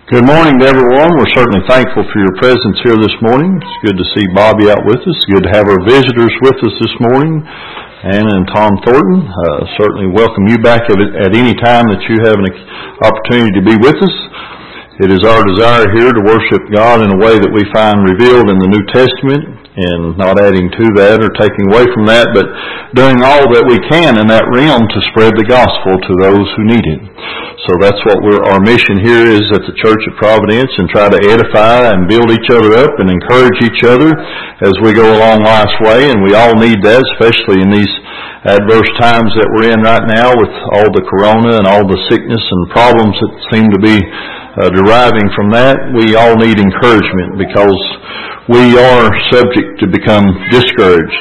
Good morning to everyone. We're certainly thankful for your presence here this morning. It's good to see Bobby out with us. Good to have our visitors with us this morning. Anna and Tom Thornton, certainly welcome you back at any time that you have an opportunity to be with us. It is our desire here to worship God in a way that we find revealed in the New Testament, and not adding to that or taking away from that, but doing all that we can in that realm to spread the gospel to those who need it. So that's what our mission here is at the Church of Providence, and try to edify and build each other up and encourage each other as we go along life's way, and we all need that, especially in these adverse times that we're in right now with all the corona and all the sickness and problems that seem to be deriving from that. We all need encouragement because we are subject to become discouraged.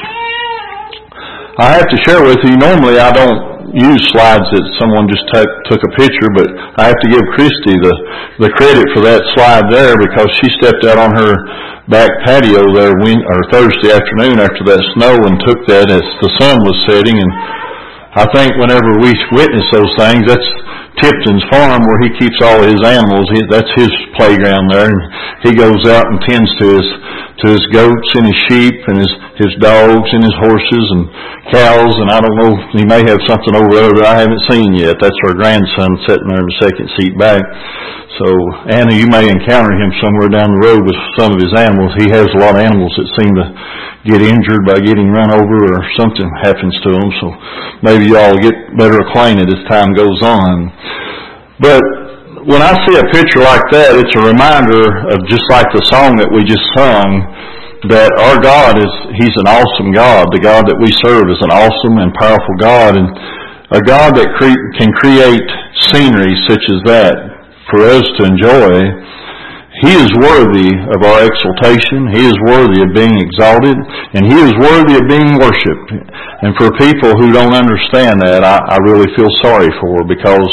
I have to share with you, normally I don't use slides that someone just took a picture, but I have to give Christy the credit for that slide there, because she stepped out on her back patio there Thursday afternoon after that snow and took that as the sun was setting. And I think whenever we witness those things, that's Tipton's farm where he keeps all his animals. That's his playground there, and he goes out and tends to his goats and his sheep and his dogs and his horses and cows, and I don't know, he may have something over there that I haven't seen yet. That's our grandson sitting there in the second seat back. So, Anna, you may encounter him somewhere down the road with some of his animals. He has a lot of animals that seem to get injured by getting run over or something happens to them. So maybe you all get better acquainted as time goes on. But when I see a picture like that, it's a reminder of, just like the song that we just sung, that our God He's an awesome God. The God that we serve is an awesome and powerful God, and a God that can create scenery such as that for us to enjoy. He is worthy of our exaltation. He is worthy of being exalted, and He is worthy of being worshipped. And for people who don't understand that, I really feel sorry for, because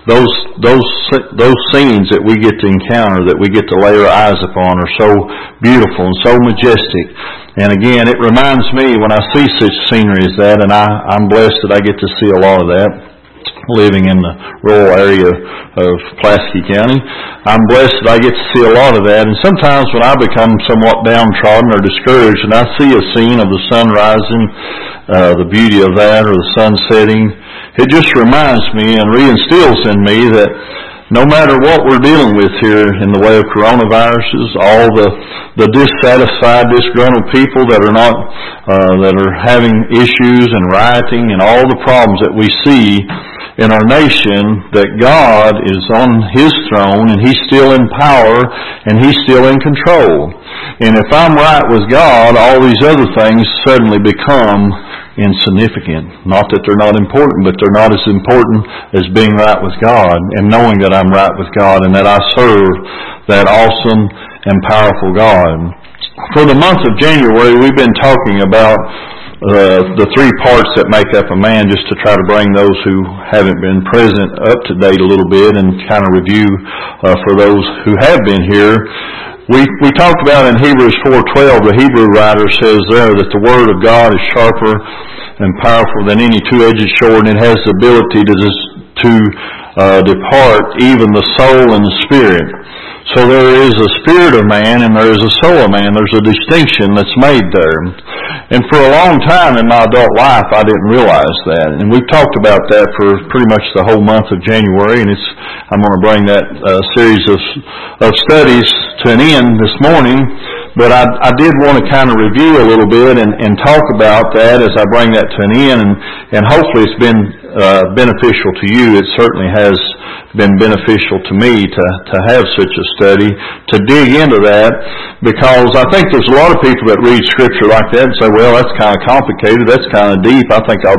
those scenes that we get to encounter, that we get to lay our eyes upon, are so beautiful and so majestic. And again, it reminds me when I see such scenery as that, and I'm blessed that I get to see a lot of that, living in the rural area of Pulaski County. I'm blessed that I get to see a lot of that. And sometimes when I become somewhat downtrodden or discouraged, and I see a scene of the sun rising, the beauty of that, or the sun setting, it just reminds me and reinstills in me that no matter what we're dealing with here in the way of coronaviruses, all the dissatisfied, disgruntled people that are not, that are having issues and rioting and all the problems that we see in our nation, that God is on His throne and He's still in power and He's still in control. And if I'm right with God, all these other things suddenly become insignificant. Not that they're not important, but they're not as important as being right with God and knowing that I'm right with God and that I serve that awesome and powerful God. For the month of January, we've been talking about the three parts that make up a man, just to try to bring those who haven't been present up to date a little bit and kind of review for those who have been here. We talked about in Hebrews 4:12, the Hebrew writer says there that the Word of God is sharper and powerful than any two-edged sword, and it has the ability to depart even the soul and the spirit. So there is a spirit of man and there is a soul of man. There's a distinction that's made there. And for a long time in my adult life, I didn't realize that. And we've talked about that for pretty much the whole month of January, and I'm going to bring that series of studies to an end this morning. But I did want to kind of review a little bit and talk about that as I bring that to an end, and hopefully it's been beneficial to you. It certainly has been beneficial to me to have such a study, to dig into that, because I think there's a lot of people that read Scripture like that and say, well, that's kind of complicated, that's kind of deep, I think I'll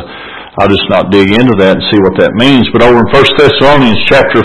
just not dig into that and see what that means. But over in 1 Thessalonians chapter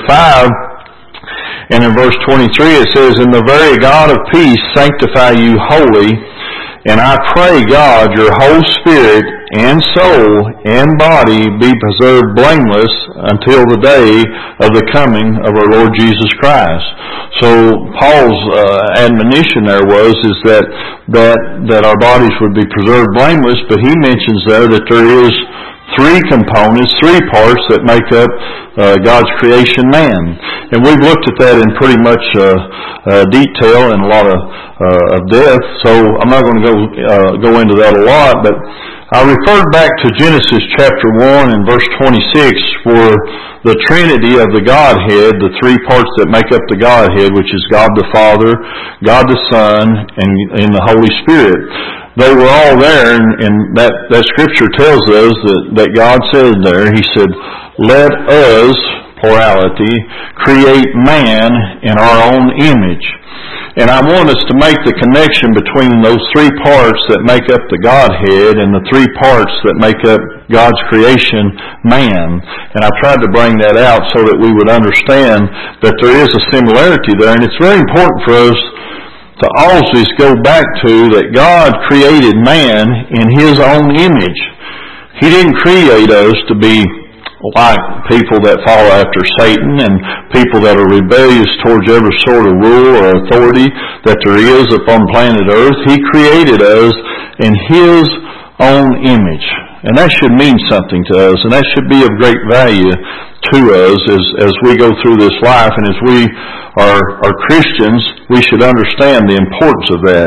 5, and in verse 23 it says, "And the very God of peace sanctify you wholly, and I pray God your whole spirit and soul and body be preserved blameless until the day of the coming of our Lord Jesus Christ. So Paul's admonition there is that our bodies would be preserved blameless, but he mentions there that there is three components, three parts that make up God's creation man. And we've looked at that in pretty much detail and a lot of depth, so I'm not going to go into that a lot, but I referred back to Genesis chapter 1 and verse 26 for the Trinity of the Godhead, the three parts that make up the Godhead, which is God the Father, God the Son, and the Holy Spirit. They were all there, and that scripture tells us that God said there, He said, "Let us," plurality, "create man in our own image." And I want us to make the connection between those three parts that make up the Godhead and the three parts that make up God's creation, man. And I tried to bring that out so that we would understand that there is a similarity there, and it's very important for us to always go back to that God created man in His own image. He didn't create us to be like people that follow after Satan and people that are rebellious towards every sort of rule or authority that there is upon planet Earth. He created us in His own image. And that should mean something to us, and that should be of great value to us as we go through this life, and as we are Christians, we should understand the importance of that.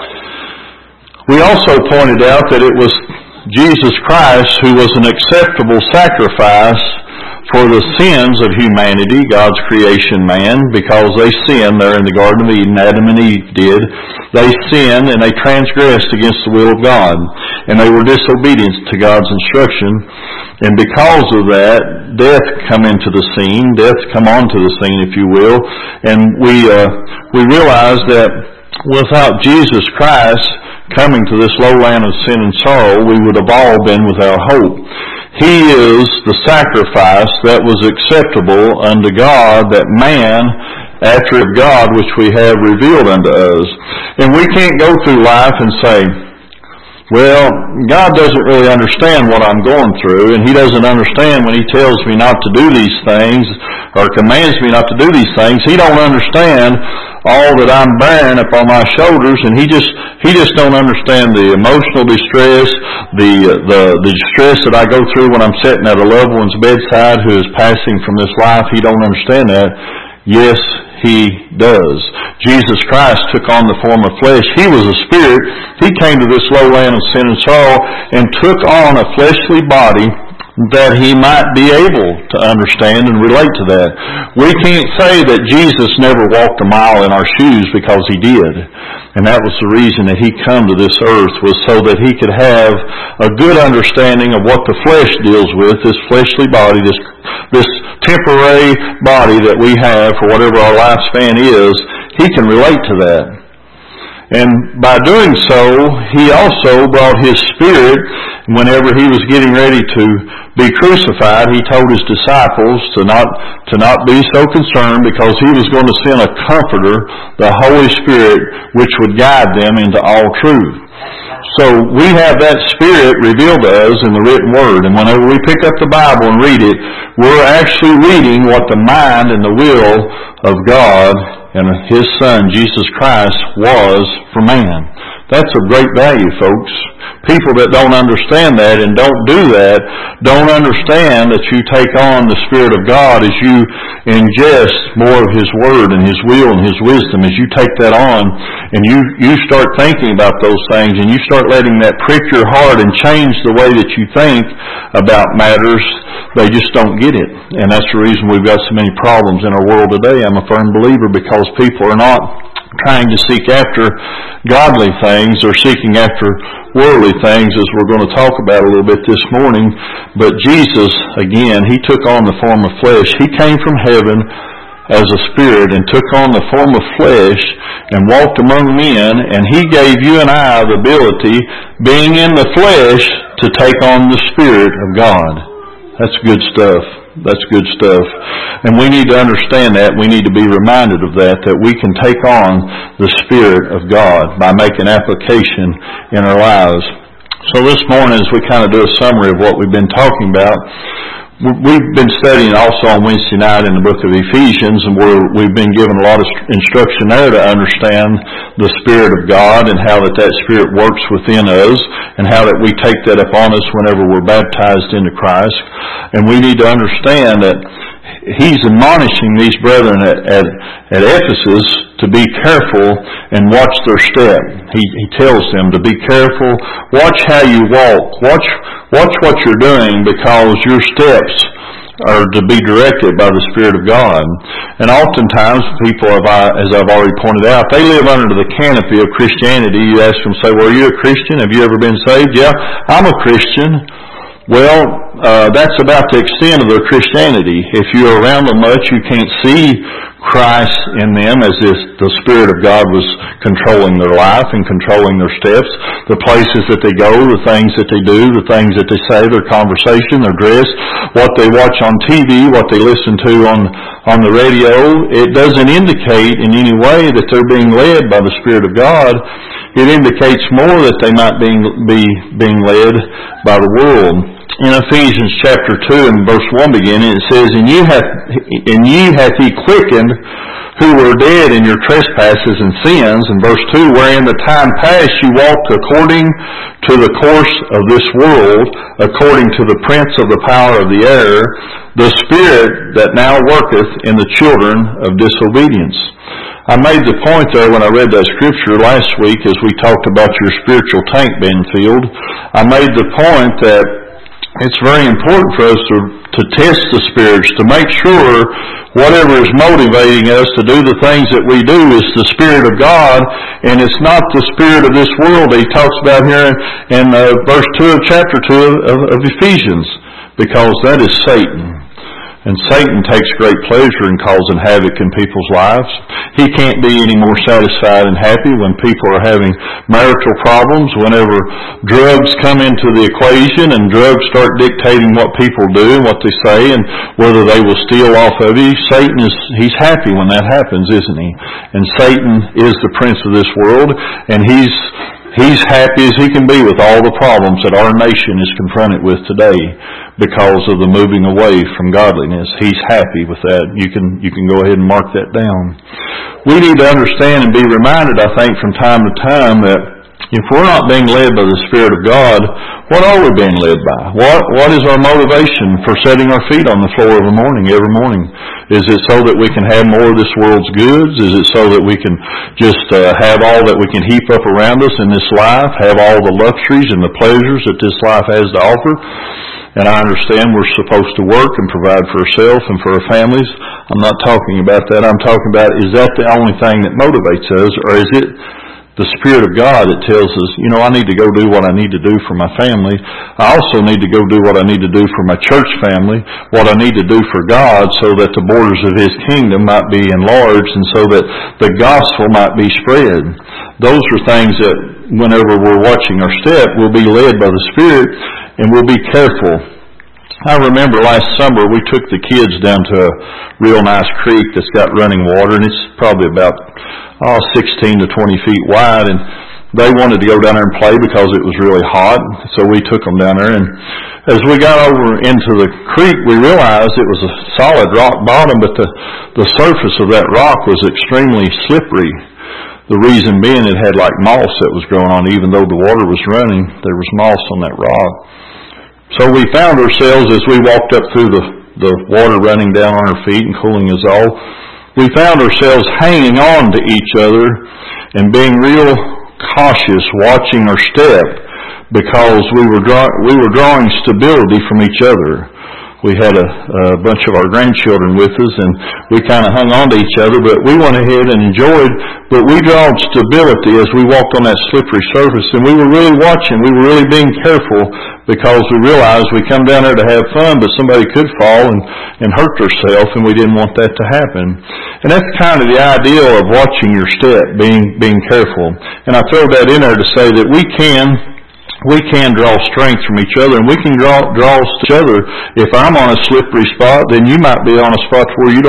We also pointed out that it was Jesus Christ who was an acceptable sacrifice for the sins of humanity, God's creation man, because they sinned there in the Garden of Eden. Adam and Eve did. They sinned and they transgressed against the will of God, and they were disobedient to God's instruction. And because of that, death come into the scene. Death come onto the scene, if you will. And we realize that without Jesus Christ coming to this lowland of sin and sorrow, we would have all been without hope. He is the sacrifice that was acceptable unto God, that man, after of God, which we have revealed unto us. And we can't go through life and say, well, God doesn't really understand what I'm going through, and He doesn't understand when He tells me not to do these things, or commands me not to do these things. He don't understand all that I'm bearing upon my shoulders, and He just don't understand the emotional distress, the distress that I go through when I'm sitting at a loved one's bedside who is passing from this life. He don't understand that. Yes, He does. Jesus Christ took on the form of flesh. He was a spirit. He came to this low land of sin and sorrow and took on a fleshly body that He might be able to understand and relate to that. We can't say that Jesus never walked a mile in our shoes, because He did. And that was the reason that He come to this earth, was so that He could have a good understanding of what the flesh deals with, this fleshly body, this temporary body that we have for whatever our lifespan is. He can relate to that. And by doing so, He also brought His Spirit. Whenever He was getting ready to be crucified, He told His disciples to not be so concerned, because He was going to send a Comforter, the Holy Spirit, which would guide them into all truth. So we have that Spirit revealed to us in the written Word. And whenever we pick up the Bible and read it, we're actually reading what the mind and the will of God and His Son, Jesus Christ, was for man. That's of great value, folks. People that don't understand that and don't do that don't understand that you take on the Spirit of God as you ingest more of His Word and His will and His wisdom. As you take that on and you start thinking about those things, and you start letting that prick your heart and change the way that you think about matters, they just don't get it. And that's the reason we've got so many problems in our world today. I'm a firm believer, because people are not trying to seek after godly things, or seeking after worldly things, as we're going to talk about a little bit this morning. But Jesus, again, He took on the form of flesh. He came from heaven as a spirit and took on the form of flesh and walked among men, and He gave you and I the ability, being in the flesh, to take on the Spirit of God. That's good stuff. That's good stuff. And we need to understand that. We need to be reminded of that we can take on the Spirit of God by making application in our lives. So this morning, as we kind of do a summary of what we've been talking about, we've been studying also on Wednesday night in the book of Ephesians, and we've been given a lot of instruction there to understand the Spirit of God and how that Spirit works within us and how that we take that upon us whenever we're baptized into Christ. And we need to understand that he's admonishing these brethren at Ephesus to be careful and watch their step. He tells them to be careful, watch how you walk, watch what you're doing, because your steps are to be directed by the Spirit of God. And oftentimes people, as I've already pointed out, they live under the canopy of Christianity. You ask them, say, well, are you a Christian? Have you ever been saved? Yeah, I'm a Christian. Well, that's about the extent of their Christianity. If you're around them much, you can't see Christ in them as if the Spirit of God was controlling their life and controlling their steps, the places that they go, the things that they do, the things that they say, their conversation, their dress, what they watch on TV, what they listen to on the radio. It doesn't indicate in any way that they're being led by the Spirit of God. It indicates more that they might be being led by the world. In Ephesians chapter 2 and verse 1 beginning, it says, And ye hath he quickened who were dead in your trespasses and sins. And verse 2, Wherein the time past you walked according to the course of this world, according to the prince of the power of the air, the spirit that now worketh in the children of disobedience. I made the point there when I read that scripture last week as we talked about your spiritual tank being filled. I made the point that it's very important for us to test the spirits, to make sure whatever is motivating us to do the things that we do is the Spirit of God, and it's not the spirit of this world that he talks about here in verse 2 of chapter 2 of Ephesians, because that is Satan. And Satan takes great pleasure in causing havoc in people's lives. He can't be any more satisfied and happy when people are having marital problems, whenever drugs come into the equation and drugs start dictating what people do and what they say and whether they will steal off of you. He's happy when that happens, isn't he? And Satan is the prince of this world, and he's happy as he can be with all the problems that our nation is confronted with today because of the moving away from godliness. He's happy with that. You can go ahead and mark that down. We need to understand and be reminded, I think, from time to time that if we're not being led by the Spirit of God, what are we being led by? What is our motivation for setting our feet on the floor every morning? Is it so that we can have more of this world's goods? Is it so that we can just have all that we can heap up around us in this life, have all the luxuries and the pleasures that this life has to offer? And I understand we're supposed to work and provide for ourselves and for our families. I'm not talking about that. I'm talking about, is that the only thing that motivates us, or is it the Spirit of God that tells us, I need to go do what I need to do for my family. I also need to go do what I need to do for my church family, what I need to do for God, so that the borders of His kingdom might be enlarged and so that the gospel might be spread. Those are things that whenever we're watching our step, we'll be led by the Spirit and we'll be careful. I remember last summer we took the kids down to a real nice creek that's got running water, and it's probably about 16 to 20 feet wide, and they wanted to go down there and play because it was really hot, so we took them down there. And as we got over into the creek, we realized it was a solid rock bottom, but the surface of that rock was extremely slippery. The reason being it had like moss that was growing on. Even though the water was running, there was moss on that rock. So we found ourselves, as we walked up through the water running down on our feet and cooling us all, we found ourselves hanging on to each other and being real cautious, watching our step, because we were drawing stability from each other. We had a bunch of our grandchildren with us, and we kind of hung on to each other, but we went ahead and enjoyed, but we drawed stability as we walked on that slippery surface, and we were really watching, we were really being careful, because we realized we come down there to have fun, but somebody could fall and hurt themselves, and we didn't want that to happen. And that's kind of the ideal of watching your step, being careful. And I throw that in there to say that we can draw strength from each other, and we can draw each other. If I'm on a slippery spot, then you might be on a spot where you don't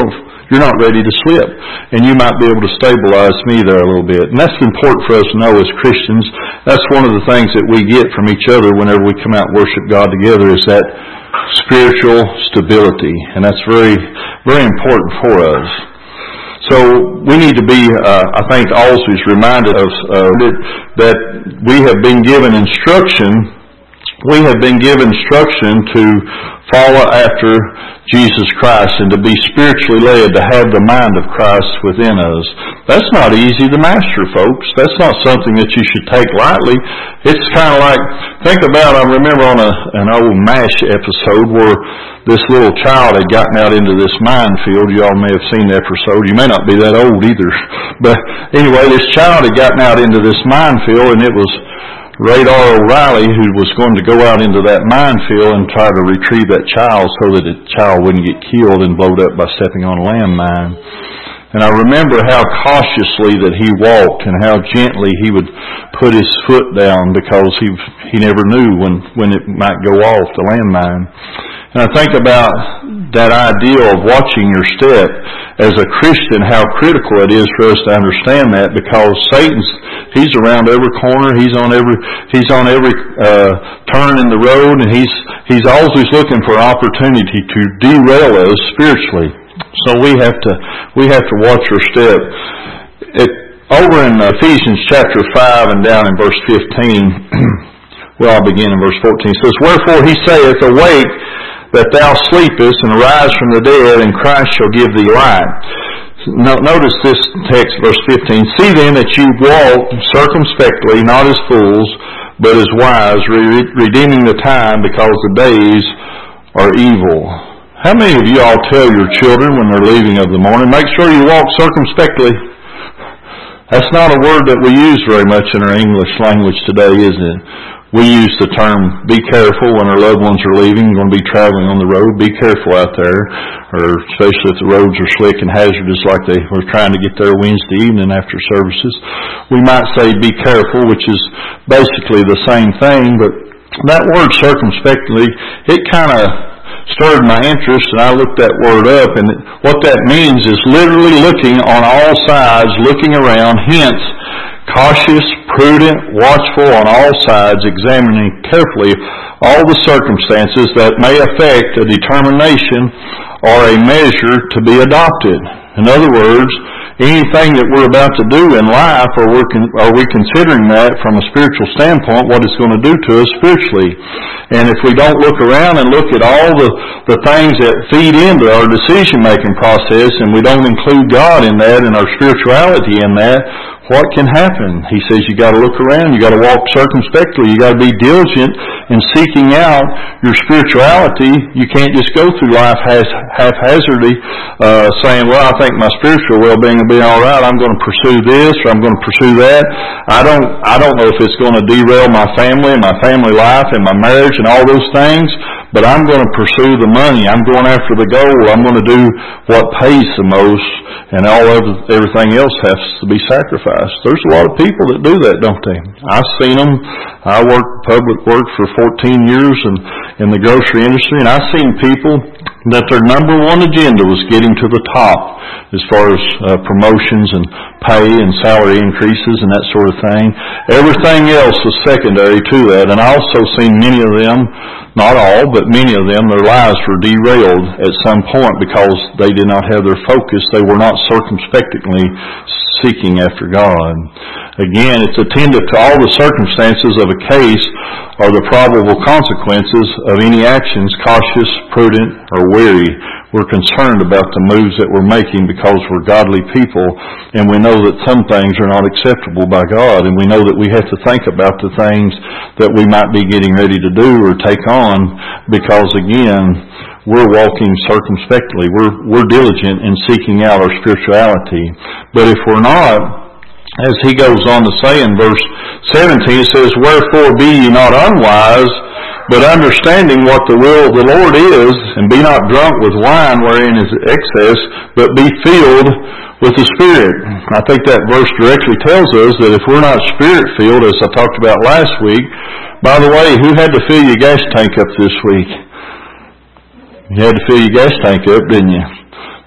you're not ready to slip. And you might be able to stabilize me there a little bit. And that's important for us to know as Christians. That's one of the things that we get from each other whenever we come out and worship God together, is that spiritual stability. And that's very, very important for us. So we need to be, I think, always reminded of that we have been given instruction. We have been given instruction to follow after Jesus Christ and to be spiritually led, to have the mind of Christ within us. That's not easy to master, folks. That's not something that you should take lightly. It's kind of like, think about, I remember on an old MASH episode where this little child had gotten out into this minefield. You all may have seen the episode. You may not be that old either. But anyway, this child had gotten out into this minefield, and it was Radar O'Reilly who was going to go out into that minefield and try to retrieve that child so that the child wouldn't get killed and blowed up by stepping on a landmine. And I remember how cautiously that he walked and how gently he would put his foot down, because he never knew when it might go off, the landmine. And I think about that idea of watching your step as a Christian, how critical it is for us to understand that, because he's around every corner, he's on every turn in the road, and he's always looking for opportunity to derail us spiritually. So we have to watch our step. Over in Ephesians chapter 5 and down in verse 15, well, I'll begin in verse 14. It says, "Wherefore he saith, Awake, that thou sleepest, and arise from the dead, and Christ shall give thee light." Notice this text, verse 15. "See then that you walk circumspectly, not as fools, but as wise, redeeming the time, because the days are evil." How many of you all tell your children when they're leaving of the morning, make sure you walk circumspectly? That's not a word that we use very much in our English language today, isn't it? We use the term, be careful when our loved ones are leaving, going to be traveling on the road. Be careful out there, or especially if the roads are slick and hazardous like they were trying to get there Wednesday evening after services. We might say be careful, which is basically the same thing, but that word circumspectly, it kind of stirred my interest, and I looked that word up, and what that means is literally looking on all sides, looking around, hence cautious, prudent, watchful on all sides, examining carefully all the circumstances that may affect a determination or a measure to be adopted. In other words, anything that we're about to do in life, are we considering that from a spiritual standpoint, what it's going to do to us spiritually? And if we don't look around and look at all the things that feed into our decision-making process, and we don't include God in that and our spirituality in that, what can happen? He says you got to look around, you got to walk circumspectly, you got to be diligent in seeking out your spirituality. You can't just go through life haphazardly, saying, well, I think my spiritual well-being will be all right, I'm going to pursue this or I'm going to pursue that. I don't know if it's going to derail my family and my family life and my marriage and all those things, but I'm going to pursue the money. I'm going after the goal. I'm going to do what pays the most, and everything else has to be sacrificed. There's a lot of people that do that, don't they? I've seen them. I worked public work for 14 years in the grocery industry, and I've seen people that their number one agenda was getting to the top as far as promotions and pay and salary increases and that sort of thing. Everything else was secondary to that. And I also seen many of them, not all, but many of them, their lives were derailed at some point because they did not have their focus. They were not circumspectly seeking after God. Again, it's attentive to all the circumstances of a case or the probable consequences of any actions, cautious, prudent, or wary. We're concerned about the moves that we're making because we're godly people, and we know that some things are not acceptable by God, and we know that we have to think about the things that we might be getting ready to do or take on, because again, we're walking circumspectly. We're diligent in seeking out our spirituality. But if we're not, as he goes on to say in verse 17, it says, "Wherefore be ye not unwise, but understanding what the will of the Lord is, and be not drunk with wine wherein is excess, but be filled with the Spirit." I think that verse directly tells us that if we're not Spirit-filled, as I talked about last week, by the way, who had to fill your gas tank up this week? You had to fill your gas tank up, didn't you?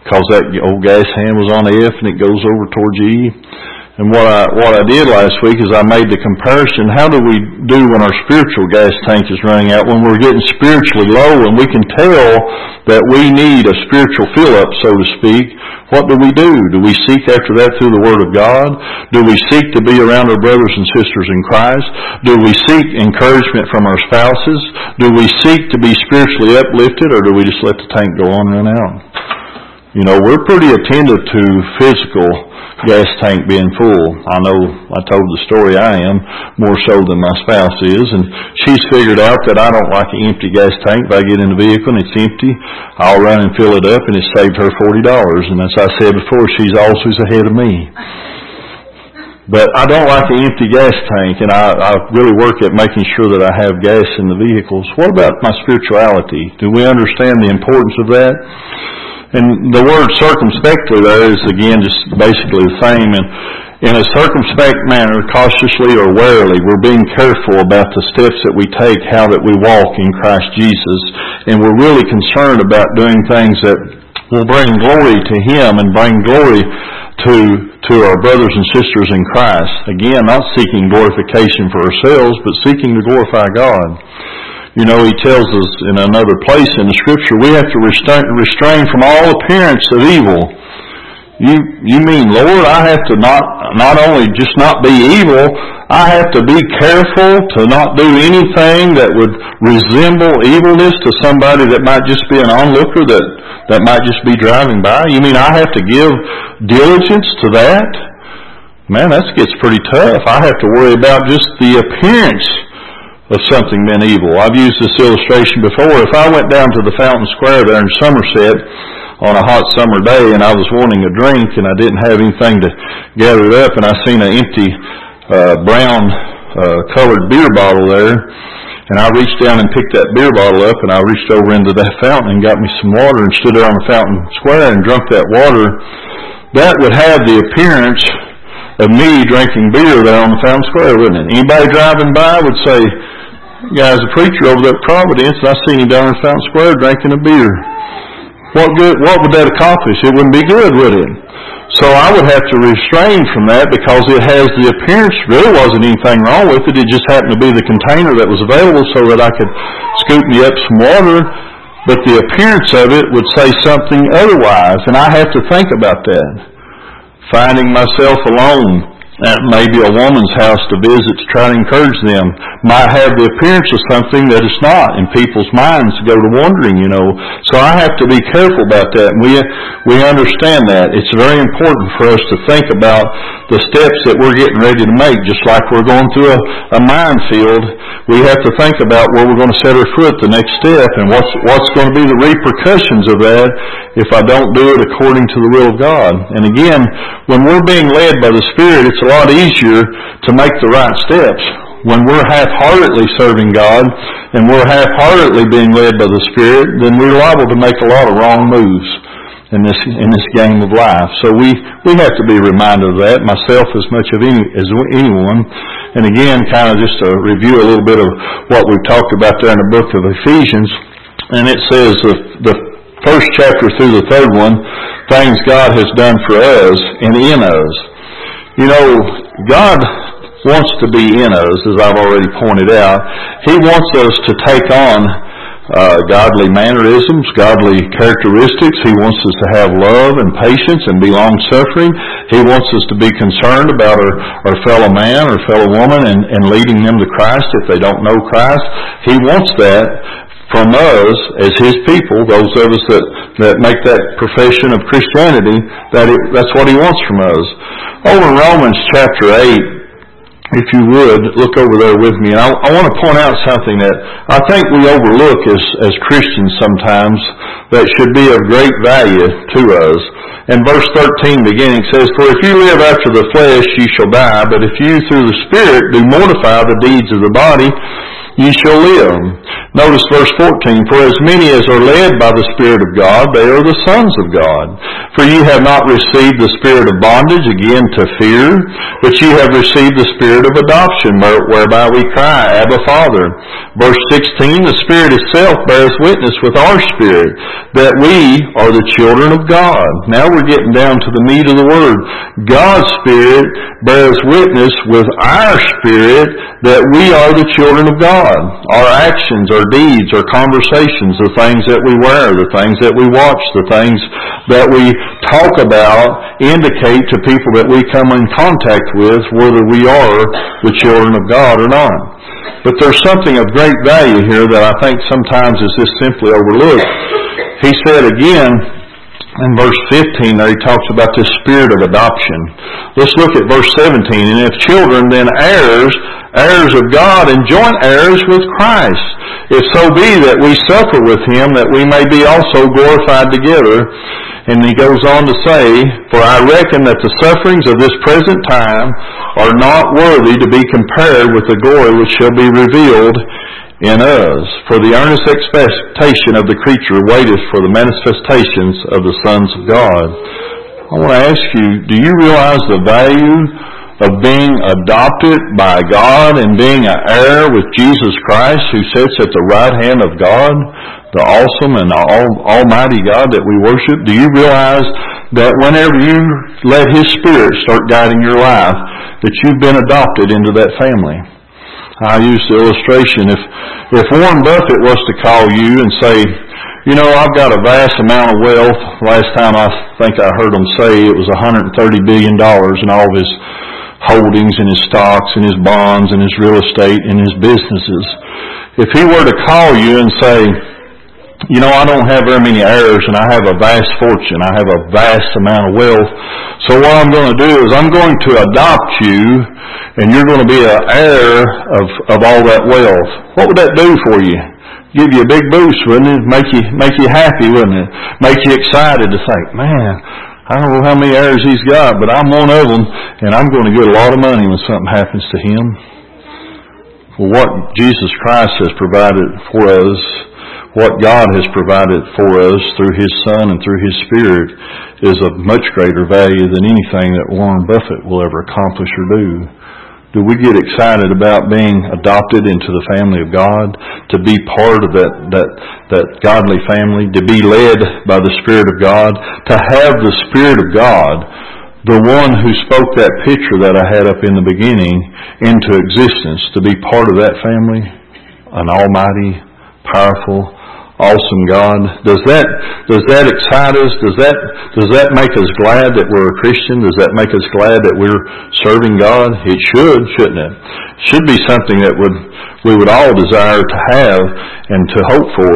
because that old gas hand was on F and it goes over towards E. And what I did last week is I made the comparison, how do we do when our spiritual gas tank is running out, when we're getting spiritually low and we can tell that we need a spiritual fill-up, so to speak. What do? Do we seek after that through the Word of God? Do we seek to be around our brothers and sisters in Christ? Do we seek encouragement from our spouses? Do we seek to be spiritually uplifted, or do we just let the tank go on and run out? You know, we're pretty attentive to physical gas tank being full. I know I told the story I am, more so than my spouse is, and she's figured out that I don't like an empty gas tank. If I get in the vehicle and it's empty, I'll run and fill it up, and it's saved her $40. And as I said before, she's always ahead of me. But I don't like an empty gas tank, and I really work at making sure that I have gas in the vehicles. What about my spirituality? Do we understand the importance of that? And the word circumspectly there is, again, just basically the same. And in a circumspect manner, cautiously or warily, we're being careful about the steps that we take, how that we walk in Christ Jesus. And we're really concerned about doing things that will bring glory to Him and bring glory to our brothers and sisters in Christ. Again, not seeking glorification for ourselves, but seeking to glorify God. You know, He tells us in another place in the Scripture, we have to restrain from all appearance of evil. You mean, Lord, I have to not only just not be evil, I have to be careful to not do anything that would resemble evilness to somebody that might just be an onlooker, that might just be driving by? You mean I have to give diligence to that? Man, that gets pretty tough. I have to worry about just the appearance of something being evil. I've used this illustration before. If I went down to the Fountain Square there in Somerset on a hot summer day and I was wanting a drink and I didn't have anything to gather it up, and I seen an empty brown colored beer bottle there, and I reached down and picked that beer bottle up, and I reached over into that fountain and got me some water and stood there on the Fountain Square and drunk that water, that would have the appearance of me drinking beer there on the Fountain Square, wouldn't it? Anybody driving by would say, guy's a preacher over there at Providence, and I seen him down in Fountain Square drinking a beer. What would that accomplish? It wouldn't be good, would it? So I would have to refrain from that because it has the appearance, really wasn't anything wrong with it, it just happened to be the container that was available so that I could scoop me up some water, but the appearance of it would say something otherwise, and I have to think about that. Finding myself alone at maybe a woman's house to visit to try to encourage them might have the appearance of something that it's not, and people's minds go to wondering, you know. So I have to be careful about that, and we understand that. It's very important for us to think about the steps that we're getting ready to make, just like we're going through a minefield. We have to think about where we're going to set our foot the next step, and what's going to be the repercussions of that if I don't do it according to the will of God. And again, when we're being led by the Spirit, it's a lot easier to make the right steps. When we're half-heartedly serving God and we're half-heartedly being led by the Spirit, then we're liable to make a lot of wrong moves in this game of life. So we have to be reminded of that, myself as much as anyone. And again, kind of just to review a little bit of what we've talked about there in the book of Ephesians, and it says the first chapter through the third one, things God has done for us and in us. You know, God wants to be in us, as I've already pointed out. He wants us to take on godly mannerisms, godly characteristics. He wants us to have love and patience and be long-suffering. He wants us to be concerned about our fellow man or fellow woman and leading them to Christ if they don't know Christ. He wants that from us as His people, those of us that make that profession of Christianity, that's what He wants from us. Over in Romans chapter 8, if you would, look over there with me. And I want to point out something that I think we overlook as Christians sometimes that should be of great value to us. In verse 13 beginning says, "For if you live after the flesh, you shall die, but if you through the Spirit do mortify the deeds of the body, ye shall live. Notice verse 14, for as many as are led by the Spirit of God, they are the sons of God. For ye have not received the spirit of bondage again to fear, but ye have received the spirit of adoption, whereby we cry, Abba, Father. Verse 16, the Spirit itself bears witness with our spirit that we are the children of God. Now we're getting down to the meat of the word. God's Spirit bears witness with our spirit that we are the children of God. Our actions, our deeds, our conversations, the things that we wear, the things that we watch, the things that we talk about indicate to people that we come in contact with whether we are the children of God or not. But there's something of great value here that I think sometimes is just simply overlooked. He said again, in verse 15 there he talks about this spirit of adoption. Let's look at verse 17. And if children, then heirs, heirs of God, and joint heirs with Christ, if so be that we suffer with him, that we may be also glorified together. And he goes on to say, for I reckon that the sufferings of this present time are not worthy to be compared with the glory which shall be revealed in us. For the earnest expectation of the creature waiteth for the manifestations of the sons of God. I want to ask you, do you realize the value of being adopted by God and being an heir with Jesus Christ, who sits at the right hand of God, the awesome and almighty God that we worship? Do you realize that whenever you let His Spirit start guiding your life, that you've been adopted into that family? I use the illustration, if Warren Buffett was to call you and say, you know, I've got a vast amount of wealth. Last time I think I heard him say it was $130 billion in all of his holdings and his stocks and his bonds and his real estate and his businesses. If he were to call you and say, you know, I don't have very many heirs and I have a vast fortune, I have a vast amount of wealth, so what I'm going to do is I'm going to adopt you and you're going to be an heir of all that wealth. What would that do for you? Give you a big boost, wouldn't it? Make you happy, wouldn't it? Make you excited to think, man, I don't know how many heirs he's got, but I'm one of them, and I'm going to get a lot of money when something happens to him. Well, what Jesus Christ has provided for us, what God has provided for us through His Son and through His Spirit, is of much greater value than anything that Warren Buffett will ever accomplish or do. Do we get excited about being adopted into the family of God, to be part of that godly family, to be led by the Spirit of God, to have the Spirit of God, the one who spoke that picture that I had up in the beginning, into existence, to be part of that family, an almighty, powerful, awesome God? Does that excite us? Does that make us glad that we're a Christian? Does that make us glad that we're serving God? It should, shouldn't it? It should be something that we would all desire to have and to hope for.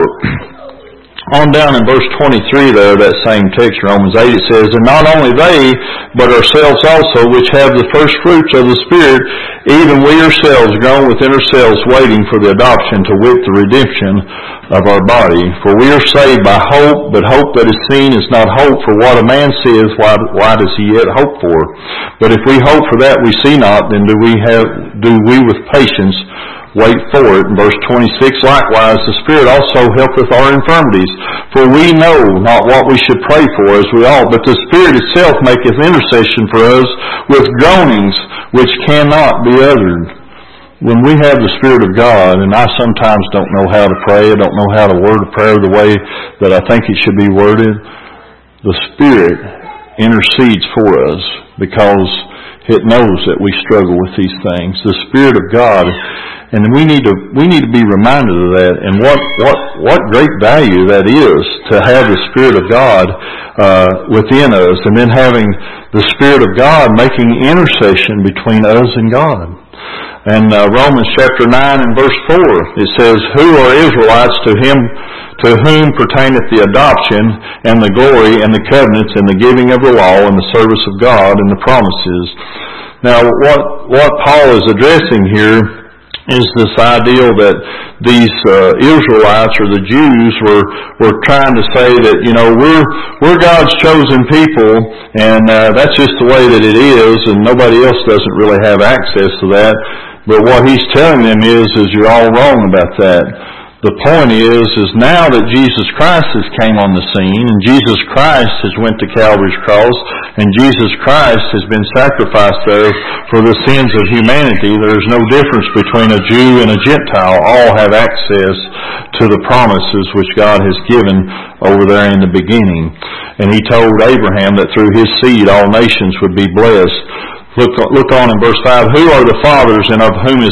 On down in verse 23 there, that same text, Romans 8, it says, and not only they, but ourselves also, which have the first fruits of the Spirit, even we ourselves groan within ourselves, waiting for the adoption, to wit, the redemption of our body. For we are saved by hope, but hope that is seen is not hope. For what a man seeth, why does he yet hope for? But if we hope for that we see not, then do we with patience wait for it. In verse 26, likewise the Spirit also helpeth our infirmities. For we know not what we should pray for as we ought, but the Spirit itself maketh intercession for us with groanings which cannot be uttered. When we have the Spirit of God, and I sometimes don't know how to pray, I don't know how to word a prayer the way that I think it should be worded, the Spirit intercedes for us because it knows that we struggle with these things. The Spirit of God, and we need to be reminded of that, and what great value that is to have the Spirit of God within us, and then having the Spirit of God making intercession between us and God. And Romans chapter 9 and verse 4, it says, who are Israelites to whom pertaineth the adoption and the glory and the covenants and the giving of the law and the service of God and the promises. Now what Paul is addressing here is this ideal that these Israelites or the Jews were trying to say that, you know, we're God's chosen people, and that's just the way that it is, and nobody else doesn't really have access to that. But what he's telling them is you're all wrong about that. The point is now that Jesus Christ has came on the scene, and Jesus Christ has went to Calvary's cross, and Jesus Christ has been sacrificed there for the sins of humanity, there's no difference between a Jew and a Gentile. All have access to the promises which God has given over there in the beginning. And he told Abraham that through his seed all nations would be blessed. Look on in verse 5. Who are the fathers, and of whom,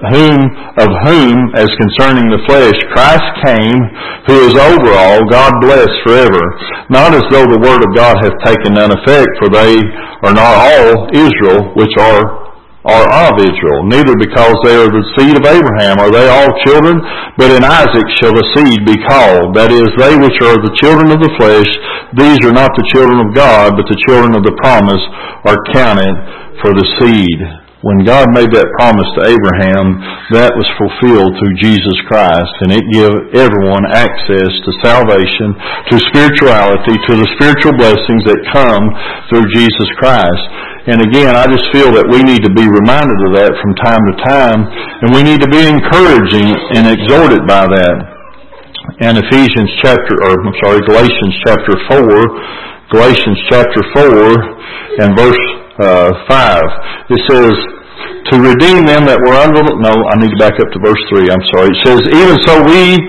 as concerning the flesh, Christ came, who is over all, God blessed forever. Not as though the word of God hath taken none effect, for they are not all Israel, which are of Israel, neither because they are the seed of Abraham are they all children, but in Isaac shall the seed be called. That is, they which are the children of the flesh, these are not the children of God, but the children of the promise are counted for the seed. When God made that promise to Abraham, that was fulfilled through Jesus Christ, and it gave everyone access to salvation, to spirituality, to the spiritual blessings that come through Jesus Christ. And again, I just feel that we need to be reminded of that from time to time, and we need to be encouraging and exhorted by that. And Galatians chapter 4, and verse 5, it says, to redeem them that were under the... No, I need to back up to verse 3, I'm sorry. It says, even so we,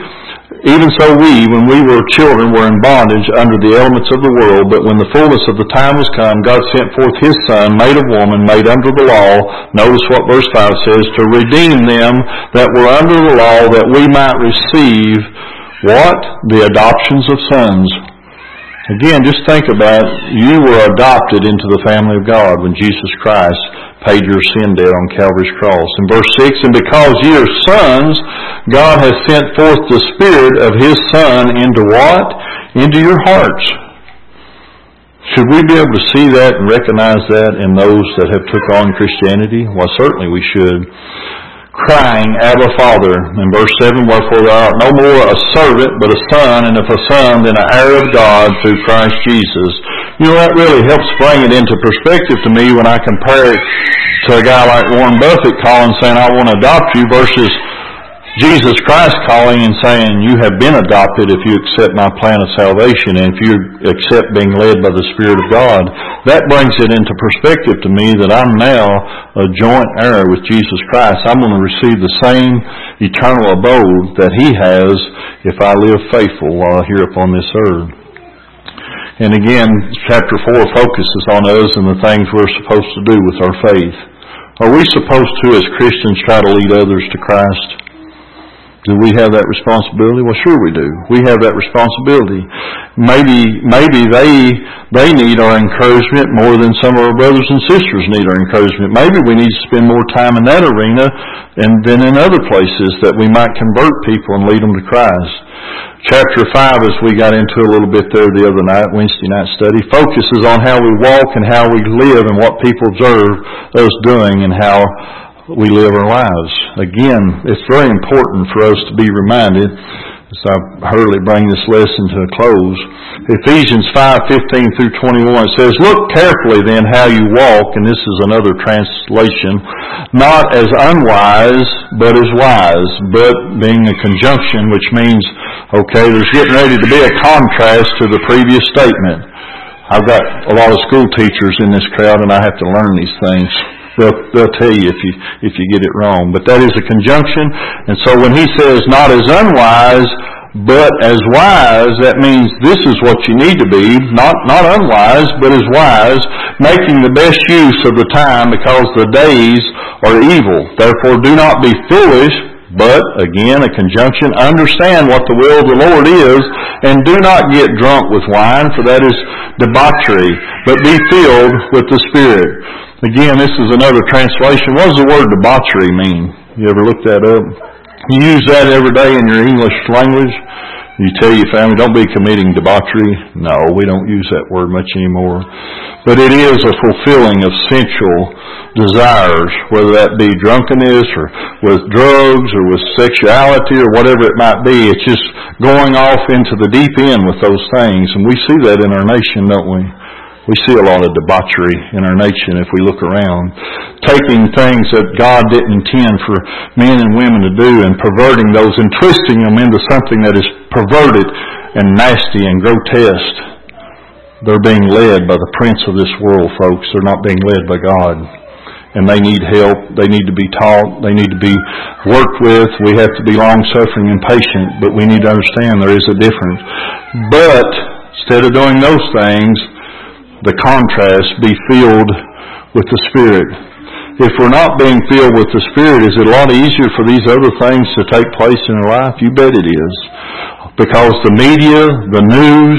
when we were children, were in bondage under the elements of the world, but when the fullness of the time was come, God sent forth His Son, made of woman, made under the law. Notice what verse 5 says, to redeem them that were under the law, that we might receive, what? The adoptions of sons. Again, just think about, you were adopted into the family of God when Jesus Christ paid your sin debt on Calvary's cross. In verse 6, and because ye are sons, God hath sent forth the Spirit of His Son into what? Into your hearts. Should we be able to see that and recognize that in those that have took on Christianity? Well, certainly we should. Crying, Abba, Father. In verse 7, wherefore thou art no more a servant, but a son, and if a son, then an heir of God through Christ Jesus. You know, that really helps bring it into perspective to me when I compare it to a guy like Warren Buffett calling, saying, I want to adopt you, versus Jesus Christ calling and saying, you have been adopted if you accept my plan of salvation, and if you accept being led by the Spirit of God. That brings it into perspective to me that I'm now a joint heir with Jesus Christ. I'm going to receive the same eternal abode that He has if I live faithful while here upon this earth. And again, chapter 4 focuses on us and the things we're supposed to do with our faith. Are we supposed to, as Christians, try to lead others to Christ? Do we have that responsibility? Well, sure we do. We have that responsibility. Maybe they need our encouragement more than some of our brothers and sisters need our encouragement. Maybe we need to spend more time in that arena than in other places that we might convert people and lead them to Christ. Chapter 5, as we got into a little bit there the other night, Wednesday night study, focuses on how we walk and how we live and what people observe us doing and how we live our lives. Again, it's very important for us to be reminded, as I hurriedly bring this lesson to a close. Ephesians 5:15 through 21 says, look carefully then how you walk, and this is another translation, not as unwise, but as wise, but being a conjunction, which means, okay, there's getting ready to be a contrast to the previous statement. I've got a lot of school teachers in this crowd, and I have to learn these things. They'll tell you if you get it wrong. But that is a conjunction. And so when he says not as unwise, but as wise, that means this is what you need to be. Not unwise, but as wise, making the best use of the time because the days are evil. Therefore do not be foolish, but, again, a conjunction, understand what the will of the Lord is, and do not get drunk with wine, for that is debauchery, but be filled with the Spirit. Again, this is another translation. What does the word debauchery mean? You ever look that up? You use that every day in your English language. You tell your family, don't be committing debauchery. No, we don't use that word much anymore. But it is a fulfilling of sensual desires, whether that be drunkenness or with drugs or with sexuality or whatever it might be. It's just going off into the deep end with those things. And we see that in our nation, don't we? We see a lot of debauchery in our nation if we look around. Taking things that God didn't intend for men and women to do and perverting those and twisting them into something that is perverted and nasty and grotesque. They're being led by the prince of this world, folks. They're not being led by God. And they need help. They need to be taught. They need to be worked with. We have to be long-suffering and patient, but we need to understand there is a difference. But instead of doing those things, the contrast, be filled with the Spirit. If we're not being filled with the Spirit, is it a lot easier for these other things to take place in our life? You bet it is. Because the media, the news,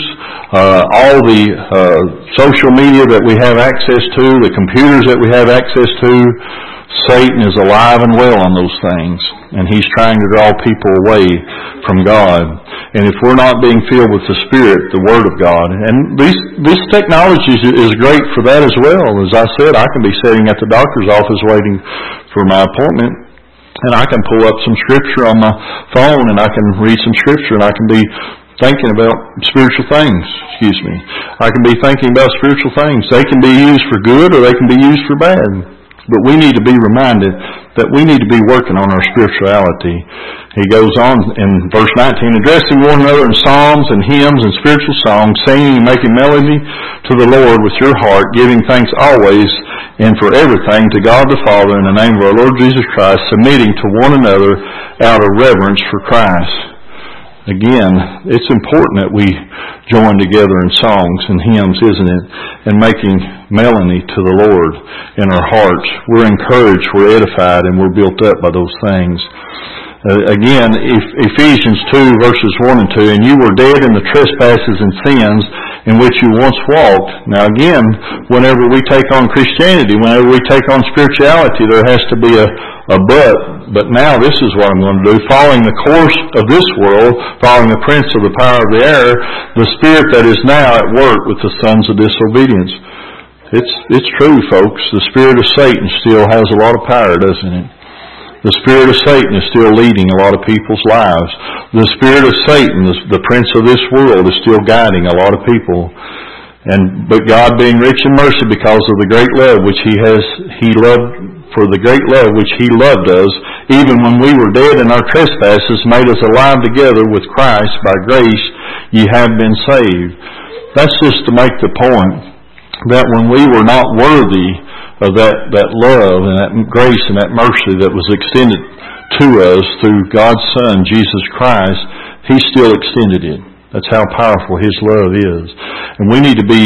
all the social media that we have access to, the computers that we have access to, Satan is alive and well on those things. And he's trying to draw people away from God. And if we're not being filled with the Spirit, the Word of God, and this technology is great for that as well. As I said, I can be sitting at the doctor's office waiting for my appointment, and I can pull up some Scripture on my phone, and I can read some Scripture, and I can be thinking about spiritual things. I can be thinking about spiritual things. They can be used for good, or they can be used for bad. But we need to be reminded that we need to be working on our spirituality. He goes on in verse 19, addressing one another in psalms and hymns and spiritual songs, singing and making melody to the Lord with your heart, giving thanks always and for everything to God the Father in the name of our Lord Jesus Christ, submitting to one another out of reverence for Christ. Again, it's important that we join together in songs and hymns, isn't it? And making melody to the Lord in our hearts. We're encouraged, we're edified, and we're built up by those things. Again, Ephesians 2 verses 1 and 2, and you were dead in the trespasses and sins in which you once walked. Now again, whenever we take on Christianity, whenever we take on spirituality, there has to be a but now this is what I'm going to do. Following the course of this world, following the prince of the power of the air, the spirit that is now at work with the sons of disobedience. It's true, folks. The spirit of Satan still has a lot of power, doesn't it? The spirit of Satan is still leading a lot of people's lives. The spirit of Satan, the prince of this world, is still guiding a lot of people. But God, being rich in mercy because of the great love which He loved us, even when we were dead in our trespasses, made us alive together with Christ. By grace ye have been saved. That's just to make the point that when we were not worthy of that love and that grace and that mercy that was extended to us through God's Son, Jesus Christ, He still extended it. That's how powerful His love is. And we need to be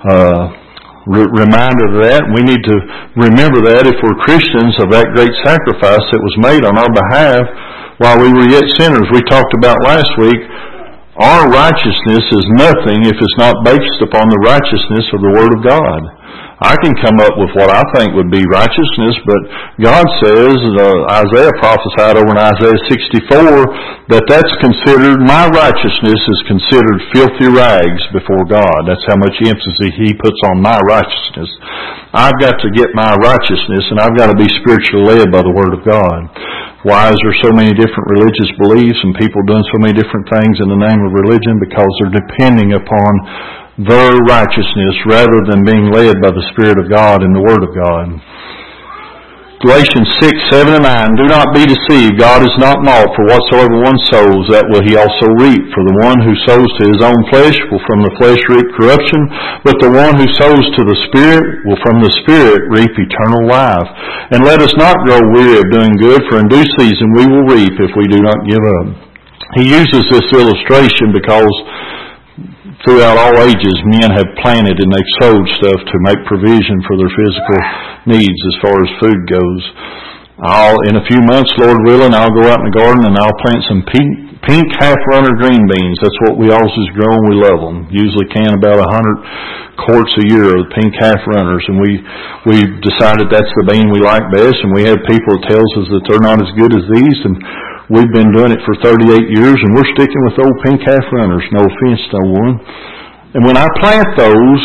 reminded of that. We need to remember that if we're Christians, of that great sacrifice that was made on our behalf while we were yet sinners. We talked about last week, our righteousness is nothing if it's not based upon the righteousness of the Word of God. I can come up with what I think would be righteousness, but God says, Isaiah prophesied over in Isaiah 64, that's considered, my righteousness is considered filthy rags before God. That's how much emphasis He puts on my righteousness. I've got to get my righteousness, and I've got to be spiritually led by the Word of God. Why is there so many different religious beliefs and people doing so many different things in the name of religion? Because they're depending upon their righteousness rather than being led by the Spirit of God and the Word of God. Galatians 6, 7 and 9, do not be deceived. God is not mocked, for whatsoever one sows, that will he also reap. For the one who sows to his own flesh will from the flesh reap corruption, but the one who sows to the Spirit will from the Spirit reap eternal life. And let us not grow weary of doing good, for in due season we will reap if we do not give up. He uses this illustration because throughout all ages, men have planted and they've sowed stuff to make provision for their physical needs as far as food goes. In a few months, Lord willing, I'll go out in the garden and I'll plant some pink half-runner green beans. That's what we always grow and we love them. Usually can about 100 quarts a year of pink half-runners, and we decided that's the bean we like best, and we have people that tells us that they're not as good as these, and we've been doing it for 38 years, and we're sticking with old pink half-runners. No offense to one. And when I plant those,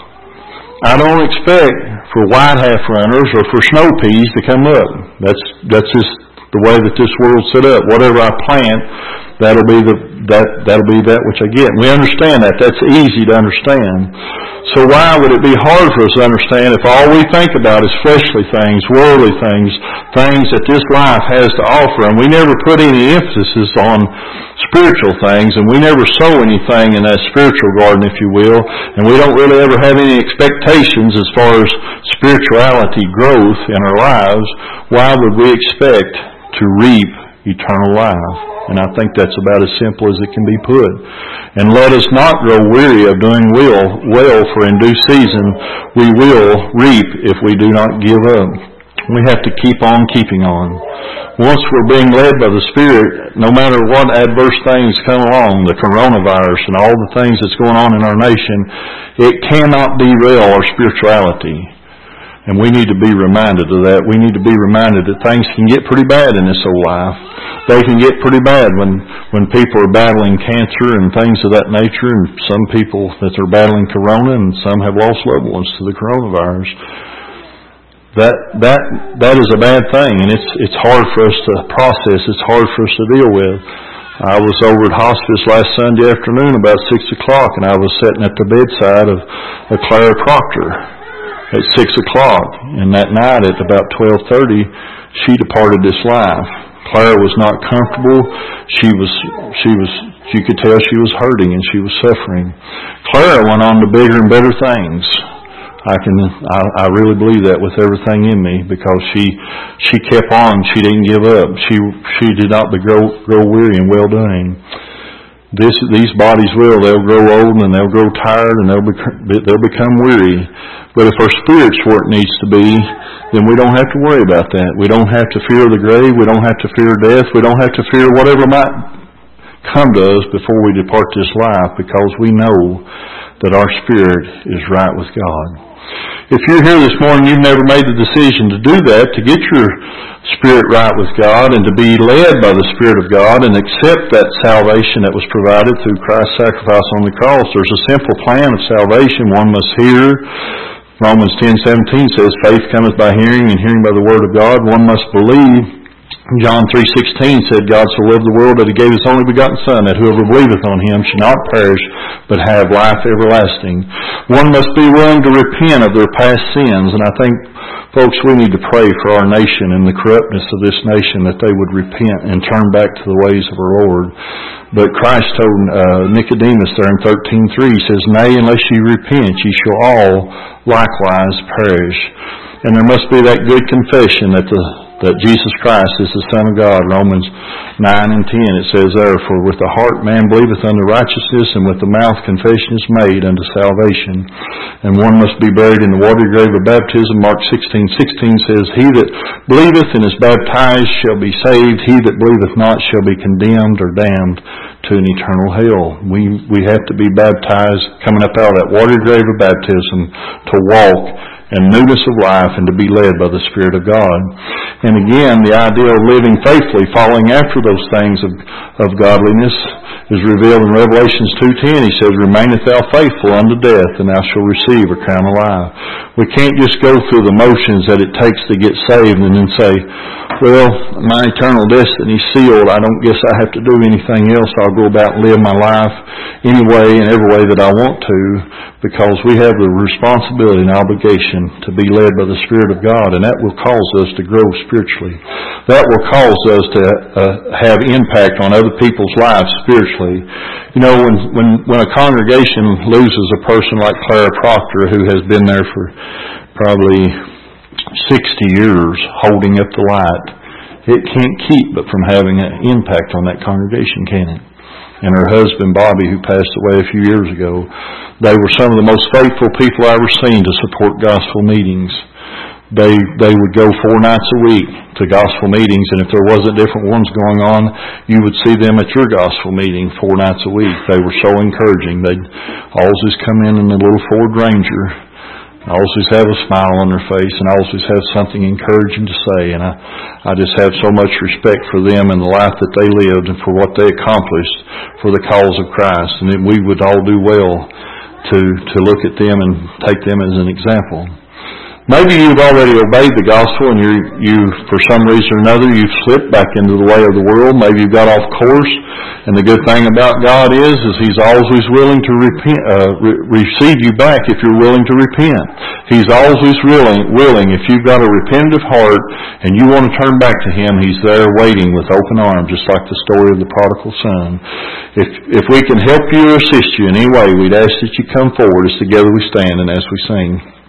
I don't expect for white half-runners or for snow peas to come up. That's just the way that this world's set up. Whatever I plant, that'll be that which I get. And we understand that. That's easy to understand. So why would it be hard for us to understand if all we think about is fleshly things, worldly things, things that this life has to offer, and we never put any emphasis on spiritual things, and we never sow anything in that spiritual garden, if you will, and we don't really ever have any expectations as far as spirituality growth in our lives, why would we expect to reap eternal life? And I think that's about as simple as it can be put. And let us not grow weary of doing well, for in due season we will reap if we do not give up. We have to keep on keeping on. Once we're being led by the Spirit, no matter what adverse things come along, the coronavirus and all the things that's going on in our nation, it cannot derail our spirituality. And we need to be reminded of that. We need to be reminded that things can get pretty bad in this old life. They can get pretty bad when people are battling cancer and things of that nature, and some people that are battling corona, and some have lost loved ones to the coronavirus. That is a bad thing, and it's hard for us to process. It's hard for us to deal with. I was over at hospice last Sunday afternoon about 6 o'clock, and I was sitting at the bedside of Clara Proctor at 6 o'clock, and that night at about 12:30, she departed this life. Clara was not comfortable. You could tell she was hurting and she was suffering. Clara went on to bigger and better things. I really believe that with everything in me, because she kept on. She didn't give up. She did not grow weary in well doing. These bodies they'll grow old and they'll grow tired and they'll become weary. But if our spirits where it needs to be, then we don't have to worry about that. We don't have to fear the grave. We don't have to fear death. We don't have to fear whatever might come to us before we depart this life, because we know that our spirit is right with God. If you're here this morning, you've never made the decision to do that, to get your spirit right with God and to be led by the Spirit of God and accept that salvation that was provided through Christ's sacrifice on the cross, there's a simple plan of salvation. One must hear. Romans 10:17 says, faith cometh by hearing, and hearing by the word of God. One must believe. John 3:16 said, God so loved the world that He gave His only begotten Son, that whoever believeth on Him should not perish, but have life everlasting. One must be willing to repent of their past sins, and I think, folks, we need to pray for our nation and the corruptness of this nation, that they would repent and turn back to the ways of our Lord. But Christ told Nicodemus there in 13:3, He says, nay, unless ye repent, ye shall all likewise perish. And there must be that good confession that Jesus Christ is the Son of God. Romans 9:10, it says there, for with the heart man believeth unto righteousness, and with the mouth confession is made unto salvation. And one must be buried in the watery grave of baptism. Mark 16:16 says, he that believeth and is baptized shall be saved. He that believeth not shall be condemned or damned to an eternal hell. We have to be baptized, coming up out of that watery grave of baptism, to walk and newness of life, and to be led by the Spirit of God. And again, the idea of living faithfully, following after those things of godliness, is revealed in Revelations 2:10. He says, remaineth thou faithful unto death, and thou shalt receive a crown of life. We can't just go through the motions that it takes to get saved and then say, well, my eternal destiny's sealed. I don't guess I have to do anything else. I'll go about and live my life anyway and every way that I want to, because we have the responsibility and obligation to be led by the Spirit of God, and that will cause us to grow spiritually. That will cause us to have impact on other people's lives spiritually. You know, when a congregation loses a person like Clara Proctor, who has been there for probably 60 years holding up the light, it can't keep but from having an impact on that congregation, can it? And her husband, Bobby, who passed away a few years ago, they were some of the most faithful people I ever seen to support gospel meetings. They would go 4 nights a week to gospel meetings, and if there wasn't different ones going on, you would see them at your gospel meeting 4 nights a week. They were so encouraging. They'd always come in a little Ford Ranger, always have a smile on their face, and always have something encouraging to say. And I just have so much respect for them and the life that they lived and for what they accomplished for the cause of Christ. And we would all do well to look at them and take them as an example. Maybe you've already obeyed the gospel and you for some reason or another, you've slipped back into the way of the world. Maybe you've got off course. And the good thing about God is He's always willing to receive you back if you're willing to repent. He's always willing. If you've got a repentant heart and you want to turn back to Him, He's there waiting with open arms, just like the story of the prodigal son. If we can help you or assist you in any way, we'd ask that you come forward as together we stand and as we sing.